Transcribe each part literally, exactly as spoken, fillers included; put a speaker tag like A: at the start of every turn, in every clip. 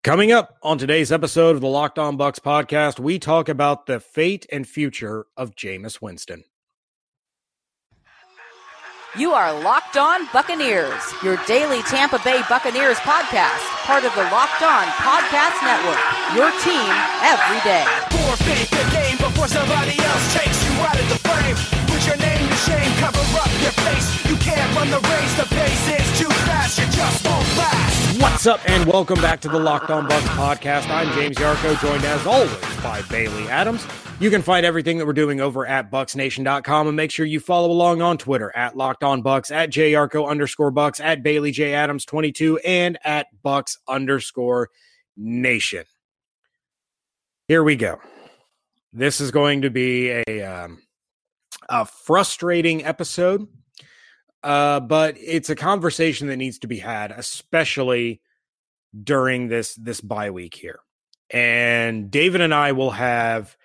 A: Coming up on today's episode of the Locked On Bucs podcast, we talk about the fate and future of Jameis Winston.
B: You are Locked On Buccaneers, your daily Tampa Bay Buccaneers podcast, part of the Locked On Podcast Network, your team every day.
C: Forfeit the game before somebody else takes you out of the frame. Put your name to shame, cover up your face. You can't run the race, the pace is too fast, you just won't last.
A: What's up, and welcome back to the Locked On Bucs podcast. I'm James Yarcho, joined as always by Bailey Adams. You can find everything that we're doing over at bucs nation dot com, and make sure you follow along on Twitter at Locked On Bucs, at Jyarcho underscore Bucs, at Bailey J Adams twenty-two, and at Bucs underscore Nation. Here we go. This is going to be a um, a frustrating episode. Uh, but it's a conversation that needs to be had, especially during this this bye week here. And David and I will have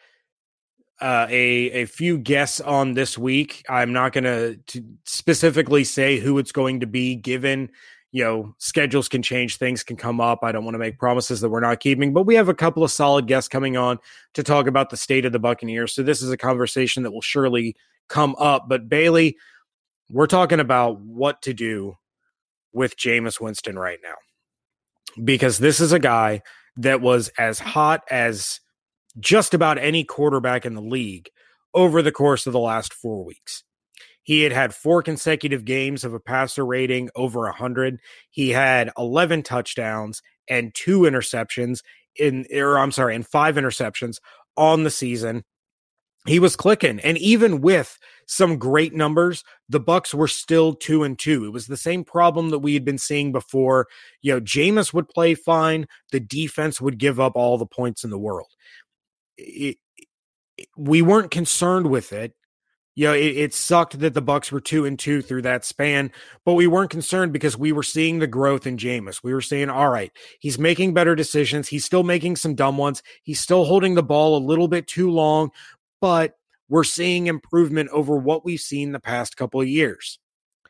A: uh, a a few guests on this week. I'm not going to specifically say who it's going to be, given, you know, schedules can change, things can come up. I don't want to make promises that we're not keeping, but we have a couple of solid guests coming on to talk about the state of the Buccaneers. So this is a conversation that will surely come up. But Bailey, we're talking about what to do with Jameis Winston right now, because this is a guy that was as hot as just about any quarterback in the league over the course of the last four weeks. He had had four consecutive games of a passer rating over one hundred. He had eleven touchdowns and two interceptions in, or I'm sorry, and five interceptions on the season. He was clicking, and even with some great numbers, the Bucs were still two and two. It was the same problem that we had been seeing before. You know, Jameis would play fine. The defense would give up all the points in the world. It, it, we weren't concerned with it. You know, it, it sucked that the Bucs were two and two through that span, but we weren't concerned because we were seeing the growth in Jameis. We were saying, all right, he's making better decisions. He's still making some dumb ones. He's still holding the ball a little bit too long, but we're seeing improvement over what we've seen the past couple of years.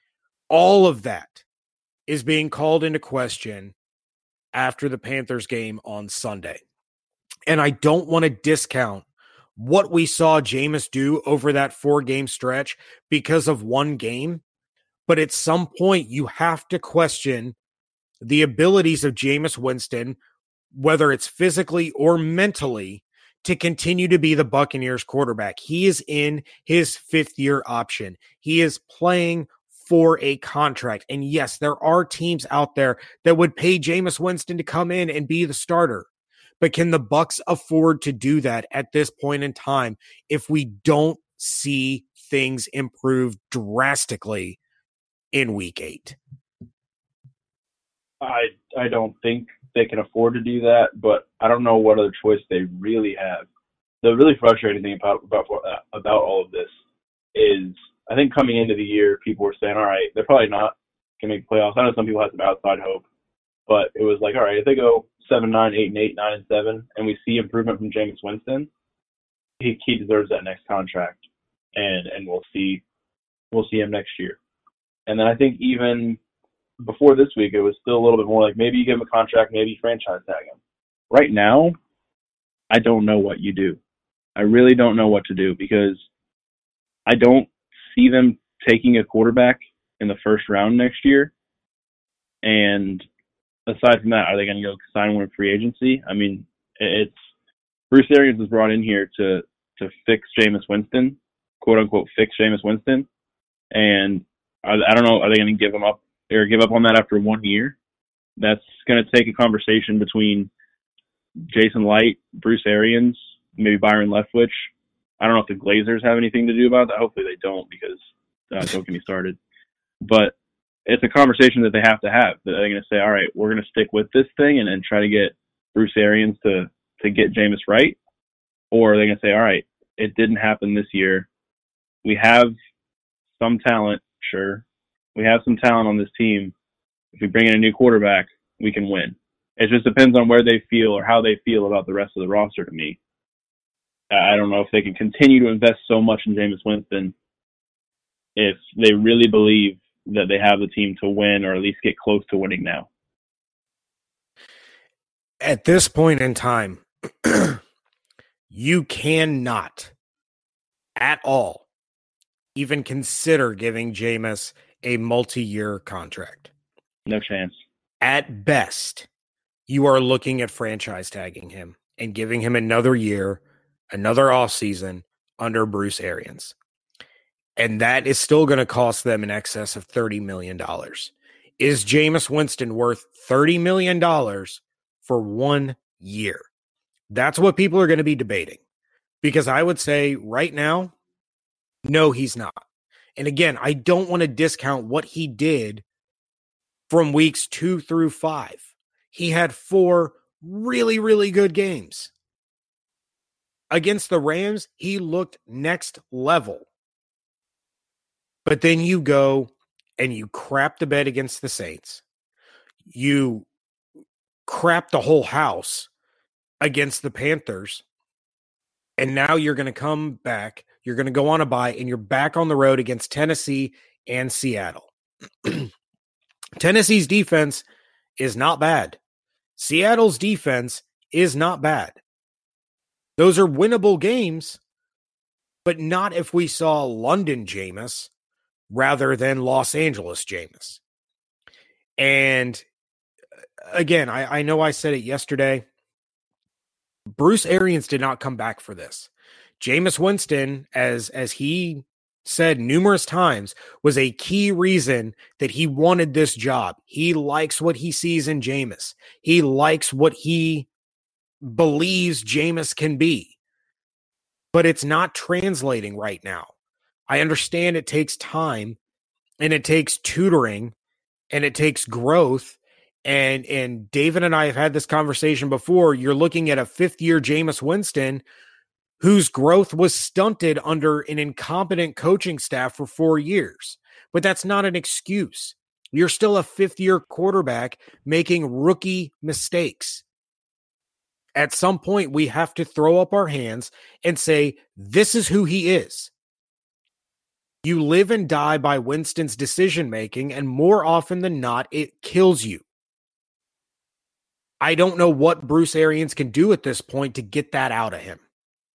A: All of that is being called into question after the Panthers game on Sunday. And I don't want to discount what we saw Jameis do over that four-game stretch because of one game, but at some point you have to question the abilities of Jameis Winston, whether it's physically or mentally, to continue to be the Buccaneers quarterback. He is in his fifth year option. He is playing for a contract. And yes, there are teams out there that would pay Jameis Winston to come in and be the starter. But can the Bucs afford to do that at this point in time if we don't see things improve drastically in week eight?
D: I I don't think they can afford to do that, but I don't know what other choice they really have. The really frustrating thing about about about all of this is, I think coming into the year, people were saying, all right, they're probably not going to make playoffs. I know some people have some outside hope, but it was like, all right, if they go seven, nine, eight, and eight, nine, and seven, and we see improvement from Jameis Winston, he he deserves that next contract, and and we'll see we'll see him next year. And then I think even before this week, it was still a little bit more like, maybe you give him a contract, maybe you franchise tag him. Right now, I don't know what you do. I really don't know what to do, because I don't see them taking a quarterback in the first round next year. And aside from that, are they going to go sign one in free agency? I mean, it's Bruce Arians was brought in here to to fix Jameis Winston, quote unquote, fix Jameis Winston. And I, I don't know, are they going to give him up or give up on that after one year? That's going to take a conversation between Jason Light, Bruce Arians, maybe Byron Leftwich. I don't know if the Glazers have anything to do about that. Hopefully they don't, because uh, don't get me started. But it's a conversation that they have to have. That they're going to say, all right, we're going to stick with this thing and, and try to get Bruce Arians to, to get Jameis right. Or are they going to say, all right, it didn't happen this year. We have some talent, sure. We have some talent on this team. If we bring in a new quarterback, we can win. It just depends on where they feel or how they feel about the rest of the roster to me. I don't know if they can continue to invest so much in Jameis Winston if they really believe that they have the team to win, or at least get close to winning now.
A: At this point in time, you cannot at all even consider giving Jameis a multi-year contract.
D: No chance.
A: At best, you are looking at franchise tagging him and giving him another year, another offseason under Bruce Arians. And that is still going to cost them in excess of thirty million dollars. Is Jameis Winston worth thirty million dollars for one year? That's what people are going to be debating. Because I would say right now, no, he's not. And again, I don't want to discount what he did from weeks two through five. He had four really, really good games. Against the Rams, he looked next level. But then you go and you crap the bed against the Saints. You crap the whole house against the Panthers. And now you're going to come back. You're going to go on a bye, and you're back on the road against Tennessee and Seattle. Tennessee's defense is not bad. Seattle's defense is not bad. Those are winnable games, but not if we saw London Jameis rather than Los Angeles Jameis. And again, I, I know I said it yesterday. Bruce Arians did not come back for this. Jameis Winston, as, as he said numerous times, was a key reason that he wanted this job. He likes what he sees in Jameis. He likes what he believes Jameis can be. But it's not translating right now. I understand it takes time, and it takes tutoring, and it takes growth. And, and David and I have had this conversation before. You're looking at a fifth-year Jameis Winston whose growth was stunted under an incompetent coaching staff for four years. But that's not an excuse. You're still a fifth-year quarterback making rookie mistakes. At some point, we have to throw up our hands and say, this is who he is. You live and die by Winston's decision-making, and more often than not, it kills you. I don't know what Bruce Arians can do at this point to get that out of him.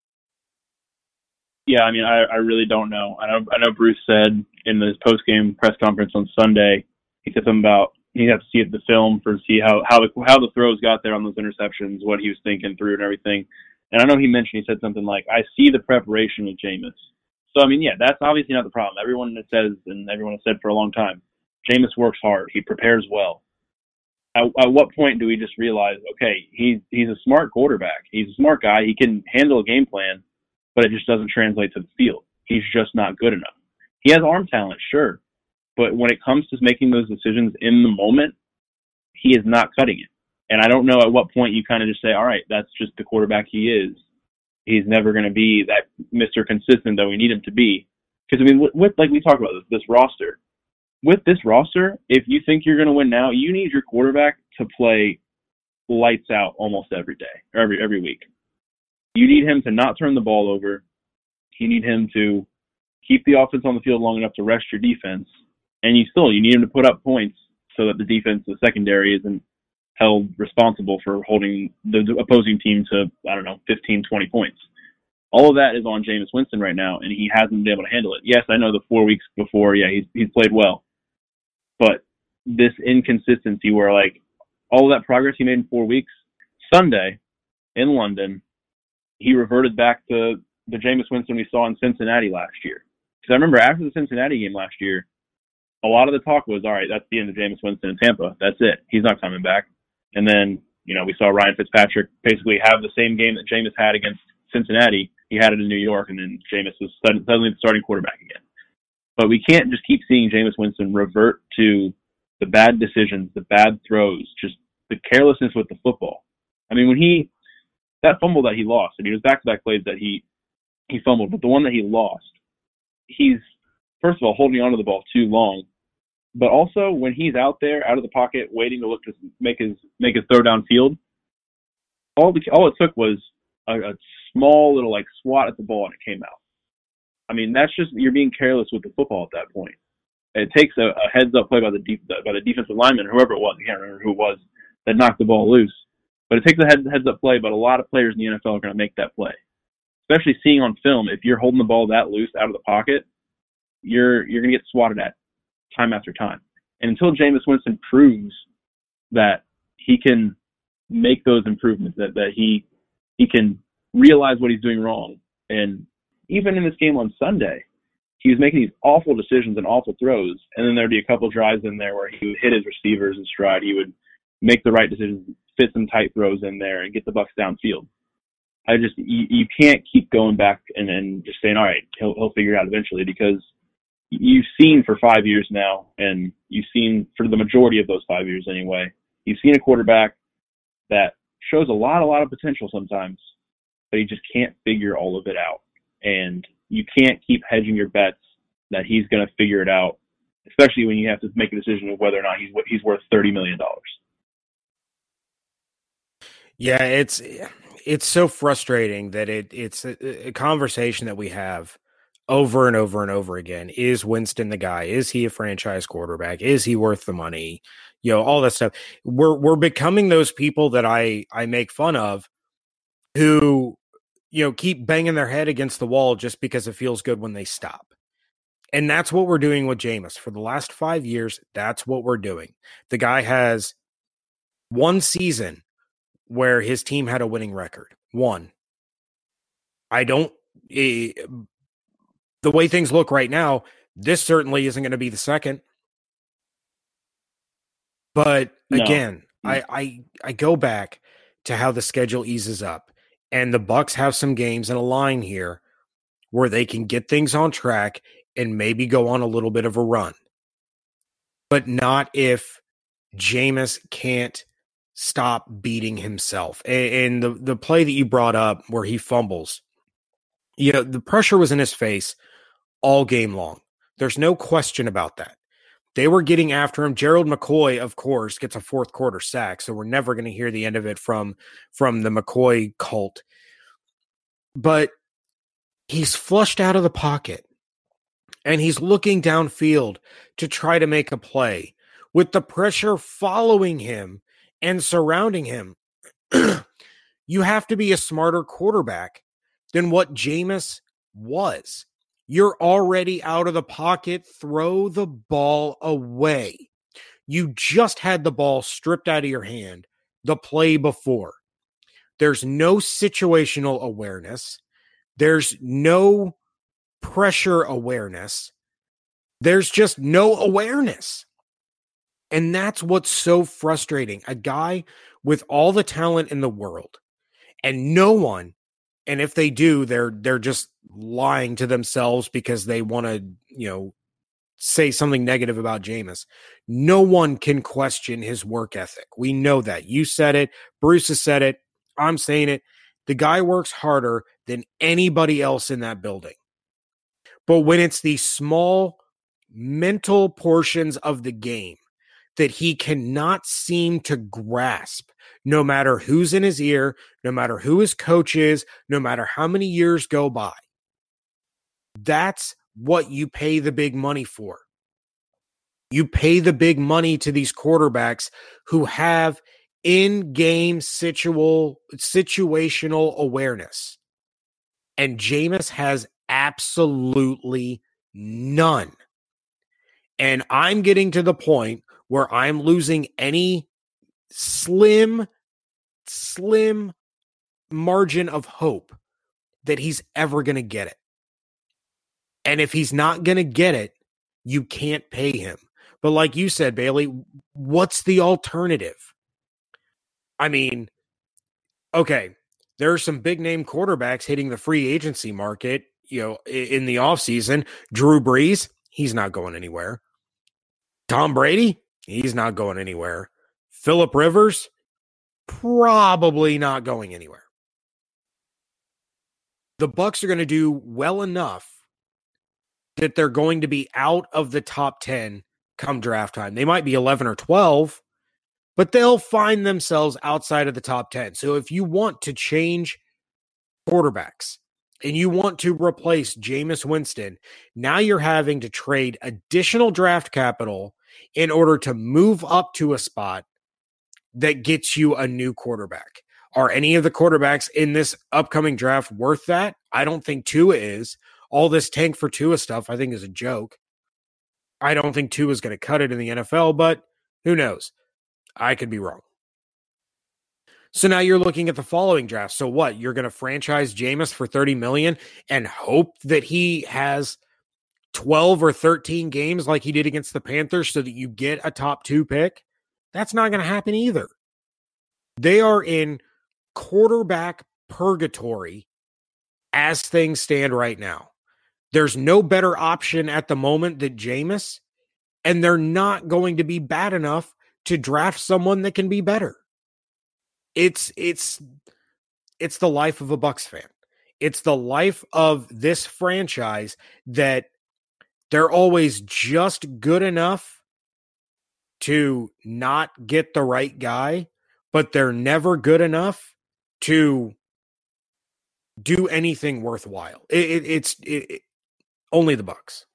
D: Yeah, I mean, I, I really don't know. I know I know Bruce said in his post-game press conference on Sunday, he said something about he had to see the film for see how how the, how the throws got there on those interceptions, what he was thinking through and everything. And I know he mentioned, he said something like, I see the preparation with Jameis. So, I mean, yeah, that's obviously not the problem. Everyone that says, and everyone has said for a long time, Jameis works hard. He prepares well. At, at what point do we just realize, okay, he's he's a smart quarterback. He's a smart guy. He can handle a game plan, but it just doesn't translate to the field. He's just not good enough. He has arm talent, sure, but when it comes to making those decisions in the moment, he is not cutting it. And I don't know at what point you kind of just say, all right, that's just the quarterback he is. He's never going to be that Mister Consistent that we need him to be. Because, I mean, with, with like we talked about this, this roster, with this roster, if you think you're going to win now, you need your quarterback to play lights out almost every day, or every every week. You need him to not turn the ball over. You need him to keep the offense on the field long enough to rest your defense. And you still, you need him to put up points so that the defense, the secondary, isn't held responsible for holding the opposing team to, I don't know, fifteen, twenty points. All of that is on Jameis Winston right now, and he hasn't been able to handle it. Yes, I know the four weeks before, yeah, he's he's played well. But this inconsistency where, like, all of that progress he made in four weeks, Sunday in London, he reverted back to the Jameis Winston we saw in Cincinnati last year. Because I remember after the Cincinnati game last year, a lot of the talk was, all right, that's the end of Jameis Winston in Tampa. That's it. He's not coming back. And then, you know, we saw Ryan Fitzpatrick basically have the same game that Jameis had against Cincinnati. He had it in New York, and then Jameis was suddenly the starting quarterback again. But we can't just keep seeing Jameis Winston revert to the bad decisions, the bad throws, just the carelessness with the football. I mean, when he, that fumble that he lost, and he was back-to-back plays that he, he fumbled, but the one that he lost, he's, first of all, holding onto the ball too long. But also, when he's out there, out of the pocket, waiting to look to make his make his throw downfield, all the all it took was a, a small little like swat at the ball and it came out. I mean, that's just, you're being careless with the football at that point. It takes a, a heads up play by the deep, by the defensive lineman, or whoever it was, I can't remember who it was, that knocked the ball loose. But it takes a head, heads-up play, but a lot of players in the N F L are going to make that play. Especially seeing on film, if you're holding the ball that loose out of the pocket, you're you're going to get swatted at time after time. And until Jameis Winston proves that he can make those improvements, that, that he he can realize what he's doing wrong. And even in this game on Sunday, he was making these awful decisions and awful throws, and then there'd be a couple drives in there where he would hit his receivers in stride. He would make the right decisions, fit some tight throws in there, and get the Bucs downfield. I just you, you can't keep going back and, and just saying, all right, he'll he'll figure it out eventually, because you've seen for five years now, and you've seen for the majority of those five years anyway, you've seen a quarterback that shows a lot, a lot of potential sometimes, but he just can't figure all of it out. And you can't keep hedging your bets that he's going to figure it out, especially when you have to make a decision of whether or not he's he's worth thirty million dollars.
A: Yeah, it's it's so frustrating that it it's a, a conversation that we have over and over and over again. Is Winston the guy? Is he a franchise quarterback? Is he worth the money? You know, all that stuff. We're we're becoming those people that I I make fun of, who, you know, keep banging their head against the wall just because it feels good when they stop. And that's what we're doing with Jameis. For the last five years, that's what we're doing. The guy has one season where his team had a winning record. One. I don't... Eh, the way things look right now, this certainly isn't going to be the second. But again, no. I, I I go back to how the schedule eases up. And the Bucs have some games in a line here where they can get things on track and maybe go on a little bit of a run. But not if Jameis can't stop beating himself. And, and the, the play that you brought up where he fumbles, you know, the pressure was in his face all game long. There's no question about that. They were getting after him. Gerald McCoy, of course, gets a fourth quarter sack, so we're never going to hear the end of it from, from the McCoy cult. But he's flushed out of the pocket, and he's looking downfield to try to make a play with the pressure following him and surrounding him. You have to be a smarter quarterback than what Jameis was. You're already out of the pocket. Throw the ball away. You just had the ball stripped out of your hand the play before. There's no situational awareness. There's no pressure awareness. There's just no awareness. And that's what's so frustrating. A guy with all the talent in the world, and no one, and if they do, they're they're just lying to themselves because they want to, you know, say something negative about Jameis. No one can question his work ethic. We know that. You said it. Bruce has said it. I'm saying it. The guy works harder than anybody else in that building. But when it's these small mental portions of the game that he cannot seem to grasp, no matter who's in his ear, no matter who his coach is, no matter how many years go by, that's what you pay the big money for. You pay the big money to these quarterbacks who have in-game situal, situational awareness. And Jameis has absolutely none. And I'm getting to the point where I'm losing any slim, slim margin of hope that he's ever going to get it. And if he's not going to get it, you can't pay him. But like you said, Bailey, what's the alternative? I mean, okay, there are some big name quarterbacks hitting the free agency market, you know, in the offseason. Drew Brees, he's not going anywhere. Tom Brady, he's not going anywhere. Phillip Rivers, probably not going anywhere. The Bucs are going to do well enough that they're going to be out of the top ten come draft time. They might be eleven or twelve, but they'll find themselves outside of the top ten. So if you want to change quarterbacks and you want to replace Jameis Winston, now you're having to trade additional draft capital in order to move up to a spot that gets you a new quarterback. Are any of the quarterbacks in this upcoming draft worth that? I don't think Tua is. All this tank for Tua stuff, I think, is a joke. I don't think Tua is going to cut it in the N F L, but who knows? I could be wrong. So now you're looking at the following draft. So what? You're going to franchise Jameis for thirty million dollars and hope that he has twelve or thirteen games like he did against the Panthers so that you get a top two pick? That's not going to happen either. They are in quarterback purgatory as things stand right now. There's no better option at the moment than Jameis, and they're not going to be bad enough to draft someone that can be better. It's it's it's the life of a Bucs fan. It's the life of this franchise that they're always just good enough to not get the right guy, but they're never good enough to do anything worthwhile. It, it, it's it, it, only the Bucs.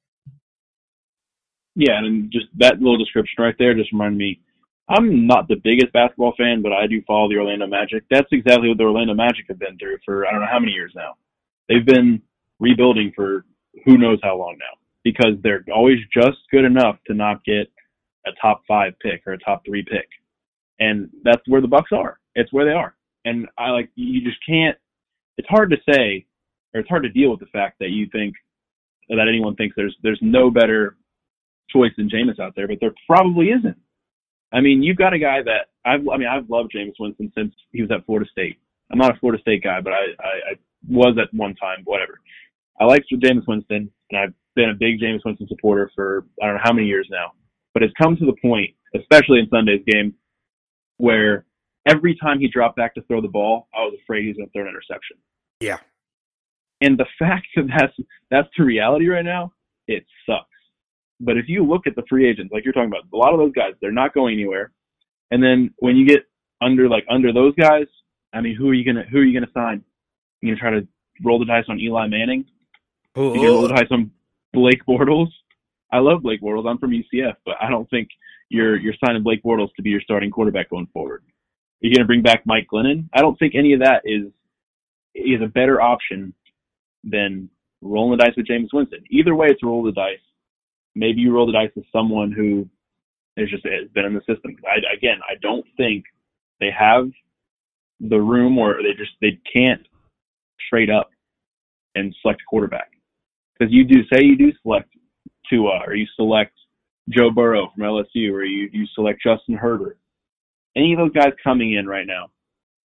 D: Yeah, and just that little description right there just reminded me, I'm not the biggest basketball fan, but I do follow the Orlando Magic. That's exactly what the Orlando Magic have been through for I don't know how many years now. They've been rebuilding for who knows how long now because they're always just good enough to not get a top five pick or a top three pick. And that's where the Bucs are. It's where they are. And I like, you just can't, it's hard to say, or it's hard to deal with the fact that you think, that anyone thinks there's there's no better choice than Jameis out there, but there probably isn't. I mean, you've got a guy that, I've, I mean, I've loved Jameis Winston since he was at Florida State. I'm not a Florida State guy, but I, I, I was at one time, whatever. I like Jameis Winston, and I've been a big Jameis Winston supporter for I don't know how many years now. But it's come to the point, especially in Sunday's game, where every time he dropped back to throw the ball, I was afraid he was going to throw an interception.
A: Yeah.
D: And the fact that that's, that's the reality right now, it sucks. But if you look at the free agents, like you're talking about, a lot of those guys, they're not going anywhere. And then when you get under like under those guys, I mean, who are you gonna who are you gonna sign? You gonna try to roll the dice on Eli Manning? You gonna roll the dice on Blake Bortles? I love Blake Bortles. I'm from U C F, but I don't think you're you're signing Blake Bortles to be your starting quarterback going forward. Are you gonna bring back Mike Glennon? I don't think any of that is is a better option than rolling the dice with Jameis Winston. Either way, it's a roll the dice. Maybe you roll the dice with someone who is just has been in the system. I, again, I don't think they have the room, or they just they can't trade up and select a quarterback. Because you do say you do select Tua, or you select Joe Burrow from L S U, or you you select Justin Herbert. Any of those guys coming in right now,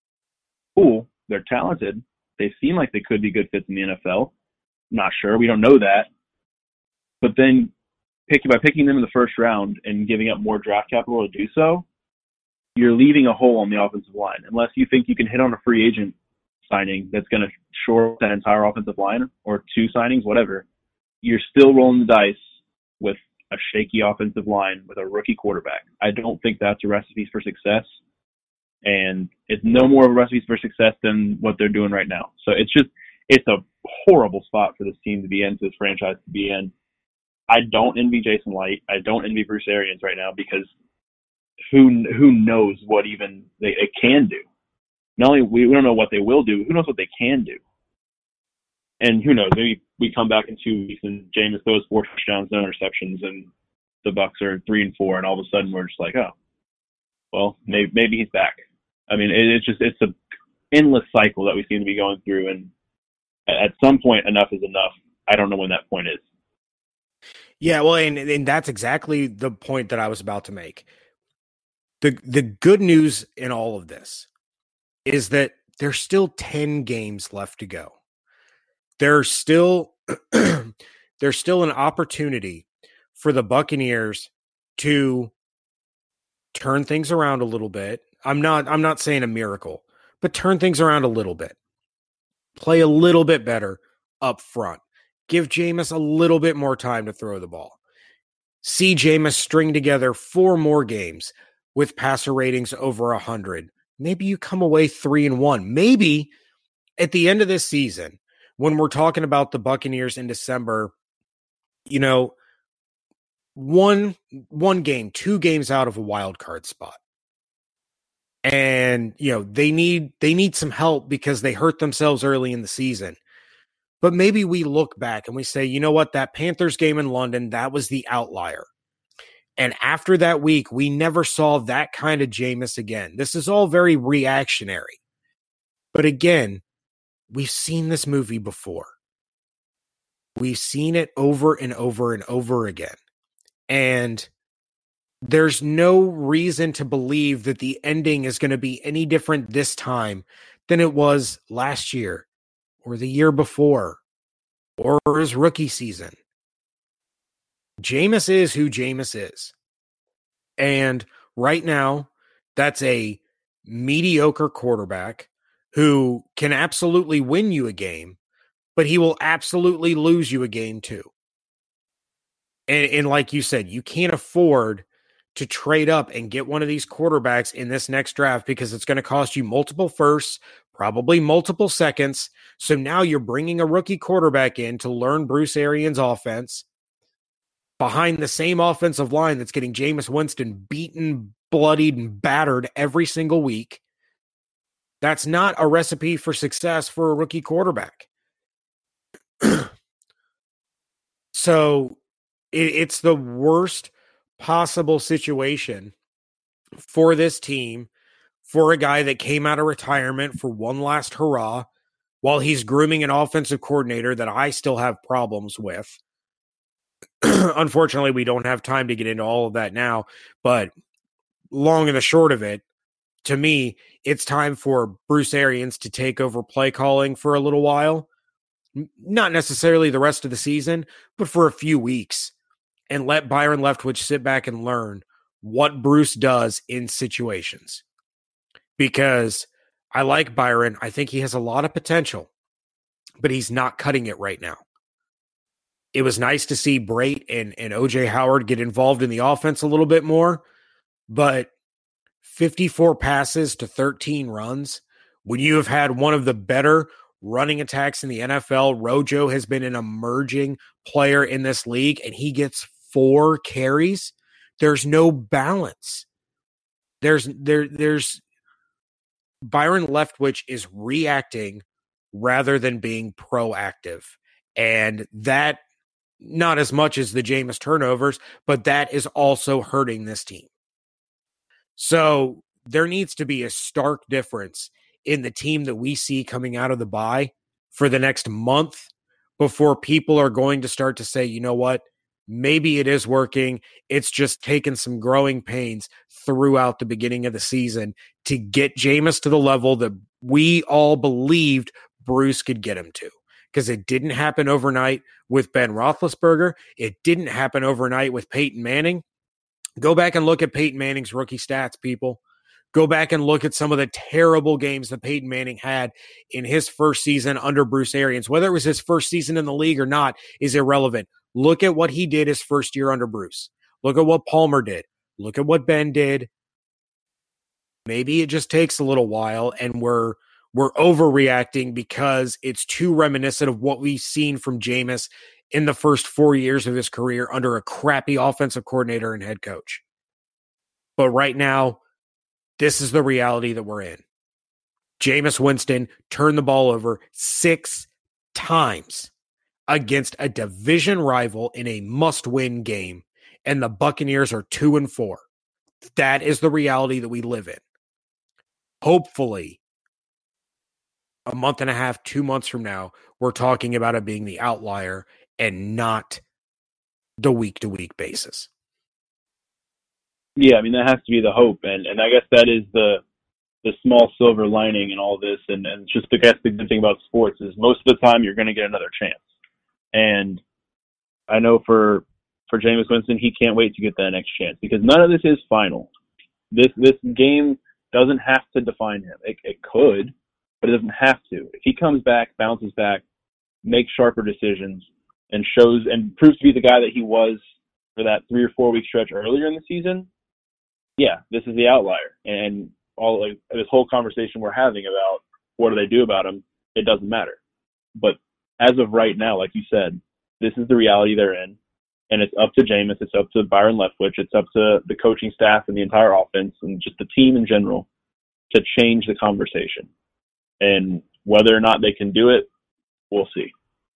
D: cool. They're talented. They seem like they could be good fits in the N F L. Not sure. We don't know that. But then pick, by picking them in the first round and giving up more draft capital to do so, you're leaving a hole on the offensive line. Unless you think you can hit on a free agent signing that's going to shore that entire offensive line, or two signings, whatever, you're still rolling the dice with a shaky offensive line with a rookie quarterback. I don't think that's a recipe for success. And it's no more of a recipe for success than what they're doing right now. So it's just, it's a horrible spot for this team to be in, for this franchise to be in. I don't envy Jason Light. I don't envy Bruce Arians right now, because who who knows what even they, they can do. Not only we, we don't know what they will do, who knows what they can do. And who knows, maybe we come back in two weeks and Jameis throws four touchdowns, no interceptions, and the Bucs are three and four, and all of a sudden we're just like, oh, well, maybe maybe he's back. I mean, it, it's just it's an endless cycle that we seem to be going through, and at some point, enough is enough. I don't know when that point is.
A: Yeah, well, and, and that's exactly the point that I was about to make. The the good news in all of this is that there's still ten games left to go. There's still there's still an opportunity for the Buccaneers to turn things around a little bit. I'm not I'm not saying a miracle, but turn things around a little bit. Play a little bit better up front. Give Jameis a little bit more time to throw the ball. See Jameis string together four more games with passer ratings over one hundred. Maybe you come away three and one. Maybe at the end of this season, when we're talking about the Buccaneers in December, you know, one one game, two games out of a wild card spot. And, you know, they need they need some help because they hurt themselves early in the season. But maybe we look back and we say, you know what, that Panthers game in London, that was the outlier. And after that week, we never saw that kind of Jameis again. This is all very reactionary. But again, we've seen this movie before. We've seen it over and over and over again. And there's no reason to believe that the ending is going to be any different this time than it was last year or the year before or his rookie season. Jameis is who Jameis is. And right now, that's a mediocre quarterback who can absolutely win you a game, but he will absolutely lose you a game too. And, and like you said, you can't afford to trade up and get one of these quarterbacks in this next draft because it's going to cost you multiple firsts, probably multiple seconds. So now you're bringing a rookie quarterback in to learn Bruce Arians' offense behind the same offensive line that's getting Jameis Winston beaten, bloodied, and battered every single week. That's not a recipe for success for a rookie quarterback. So it, it's the worst possible situation for this team, for a guy that came out of retirement for one last hurrah while he's grooming an offensive coordinator that I still have problems with. Unfortunately, we don't have time to get into all of that now, but long and the short of it, to me, it's time for Bruce Arians to take over play calling for a little while. Not necessarily the rest of the season, but for a few weeks. And let Byron Leftwich sit back and learn what Bruce does in situations. Because I like Byron. I think he has a lot of potential, but he's not cutting it right now. It was nice to see Brate and, and O J Howard get involved in the offense a little bit more, but fifty-four passes to thirteen runs, when you have had one of the better running attacks in the N F L, Rojo has been an emerging player in this league, and he gets four carries. There's no balance. There's there there's Byron Leftwich is reacting rather than being proactive. And that, not as much as the Jameis turnovers, but that is also hurting this team. So there needs to be a stark difference in the team that we see coming out of the bye for the next month before people are going to start to say, you know what, maybe it is working. It's just taken some growing pains throughout the beginning of the season to get Jameis to the level that we all believed Bruce could get him to. Because it didn't happen overnight with Ben Roethlisberger. It didn't happen overnight with Peyton Manning. Go back and look at Peyton Manning's rookie stats, people. Go back and look at some of the terrible games that Peyton Manning had in his first season under Bruce Arians. Whether it was his first season in the league or not is irrelevant. Look at what he did his first year under Bruce. Look at what Palmer did. Look at what Ben did. Maybe it just takes a little while and we're we're overreacting because it's too reminiscent of what we've seen from Jameis in the first four years of his career under a crappy offensive coordinator and head coach. But right now, this is the reality that we're in. Jameis Winston turned the ball over six times against a division rival in a must-win game, and the Buccaneers are two and four. That is the reality that we live in. Hopefully, a month and a half, two months from now, we're talking about it being the outlier and not the week-to-week basis.
D: Yeah, I mean, that has to be the hope. And, and I guess that is the the small silver lining in all this. And, and just, I guess, the good thing about sports is most of the time you're going to get another chance. And I know for for Jameis Winston, he can't wait to get that next chance because none of this is final. This this game doesn't have to define him. It, it could, but it doesn't have to. If he comes back, bounces back, makes sharper decisions, and shows and proves to be the guy that he was for that three or four week stretch earlier in the season, yeah, this is the outlier. And all like this whole conversation we're having about what do they do about him, it doesn't matter. But as of right now, like you said, this is the reality they're in. And it's up to Jameis, it's up to Byron Leftwich, it's up to the coaching staff and the entire offense and just the team in general to change the conversation. And whether or not they can do it, we'll see.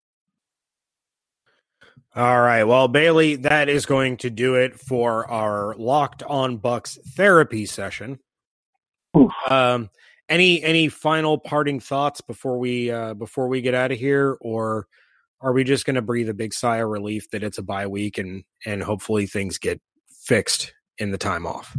A: All right. Well, Bailey, that is going to do it for our Locked On Bucks therapy session.
D: Oof.
A: Um, any any final parting thoughts before we uh, before we get out of here, or are we just going to breathe a big sigh of relief that it's a bye week and and hopefully things get fixed in the time off?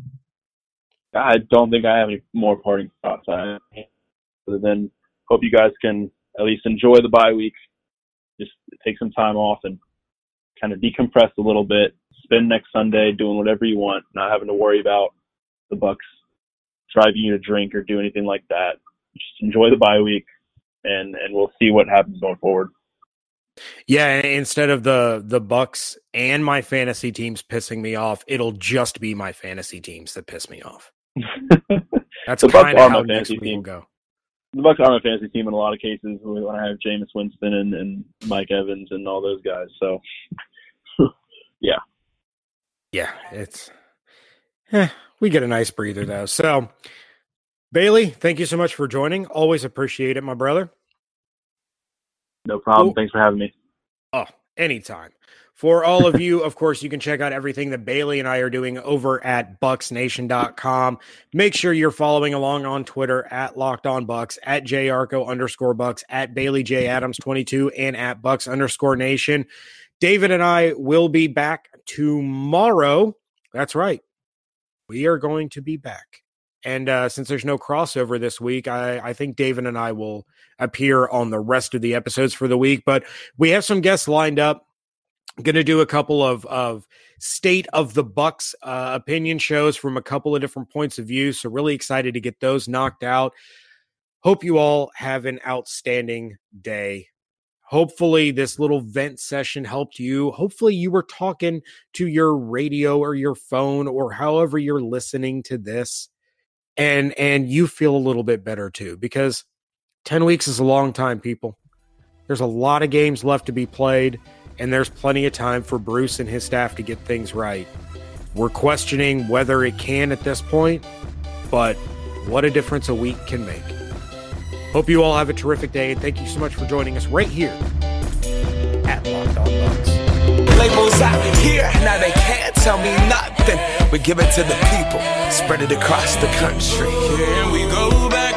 D: I don't think I have any more parting thoughts. I, other than hope you guys can at least enjoy the bye week, just take some time off and kind of decompress a little bit, spend next Sunday doing whatever you want, not having to worry about the Bucks driving you to drink or do anything like that. Just enjoy the bye week, and, and we'll see what happens going forward.
A: Yeah, instead of the the Bucks and my fantasy teams pissing me off, it'll just be my fantasy teams that piss me off. That's kind of how next week will go.
D: The Bucks are my fantasy team in a lot of cases when I have Jameis Winston and, and Mike Evans and all those guys. So, yeah.
A: Yeah, it's eh, we get a nice breather, though. So, Bailey, thank you so much for joining. Always appreciate it, my brother.
D: No problem.
A: Cool.
D: Thanks for having me.
A: Oh, anytime. For all of you, of course, you can check out everything that Bailey and I are doing over at bucks nation dot com. Make sure you're following along on Twitter at Locked On Bucks, at jarco underscore Bucks, at Bailey J Adams twenty-two, and at Bucks underscore Nation. David and I will be back tomorrow. That's right. We are going to be back. And uh, since there's no crossover this week, I, I think David and I will appear on the rest of the episodes for the week. But we have some guests lined up. I'm going to do a couple of, of state of the Bucks uh, opinion shows from a couple of different points of view. So really excited to get those knocked out. Hope you all have an outstanding day. Hopefully this little vent session helped you. Hopefully you were talking to your radio or your phone or however you're listening to this. And, and you feel a little bit better too, because ten weeks is a long time, people. There's a lot of games left to be played. And there's plenty of time for Bruce and his staff to get things right. We're questioning whether it can at this point, but what a difference a week can make. Hope you all have a terrific day, and thank you so much for joining us right here at Locked On Bucks.
C: Labels out here, now they can't tell me nothing. We give it to the people, spread it across the country. Here we go back.